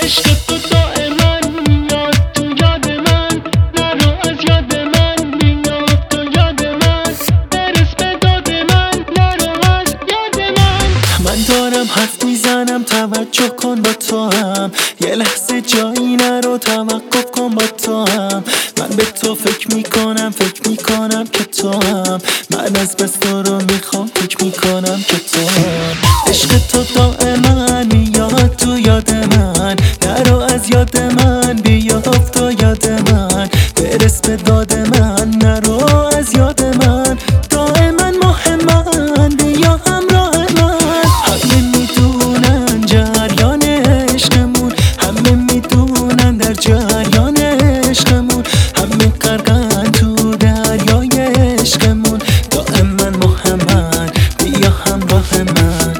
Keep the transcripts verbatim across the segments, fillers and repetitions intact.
عشق تو دائما میاد تو یاد من، نرو از یاد من، بیافت تو یاد من، برس به داد من، نرو از یاد من. من دارم حرف میزنم توجه کن با تو هم، یه لحظه جایی نرو توقف کن با تو هم. من به تو فکر میکنم فکر میکنم که تو هم، من از بس تو رو میخوام فکر میکنم که تو هم. عشق تو دائما میاد تو یاد من، نرو از یاد من، بیافت تو یاد من، برس به داد من، نرو از یاد من. دائما مهمن بیا همراه من، همه میدونن جریان عشقمون، همه میدونن در جریان عشقمون، همه غرقن تو دریای عشقمون. دائما مهمن بیا همراه من.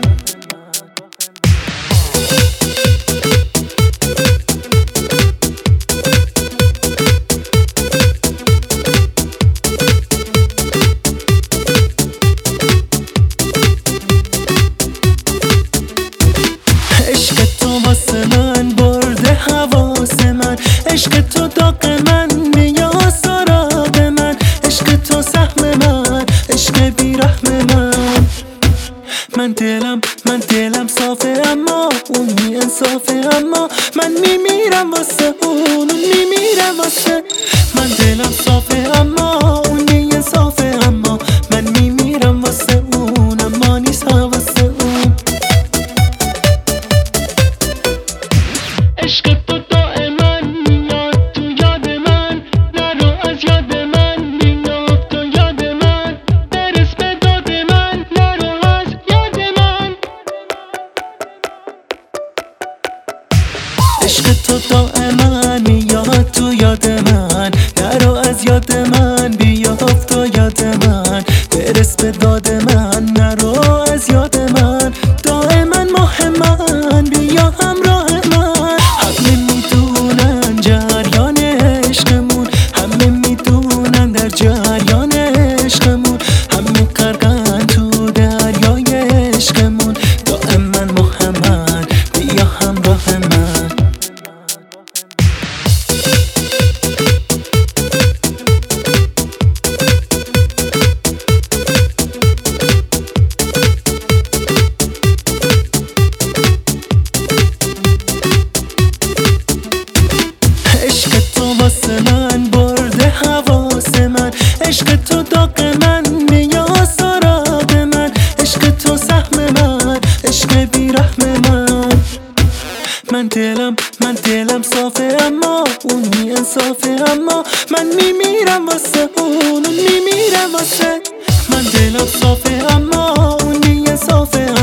عشق تو واسه من برده حواس من، عشق تو داغ من میاد سراغ من، عشق تو سهم من، عشق بیرحم من. من دلم من دلم صافه اما اون بی انصافه، اما من میمیرم واسه اون اون میمیرم واسه. من دلم صافه اما اون بی انصافه، اما من میمیرم واسه اون، اما نیست واسه اون. عشق تو دائما میاد تو یاد من، نرو از یاد من، بیافت تو یاد من، برس به داد من، نرو از یاد من. عشق تو دائما میاد تو یاد من، نرو از یاد من، بیافت تو یاد من، برس به داد من، نرو از یاد من. دائما مهمن بیا همراه من، همه میدونن جریان عشقمون، همه میدونن در جریان عشقمون، همه غرقن تو دریای عشقمون. دائما مهمن بیا همراه من. عشق تو واسه من برده حواس من، عشق تو داغ من میاد سراغ من، عشق تو سهم من، عشق بیرحم من. من دلم من دلم صافه اما اون بی انصافه، اما من میمیرم واسه اون اون میمیرم واسه. من دلم صافه اما اون بی انصافه،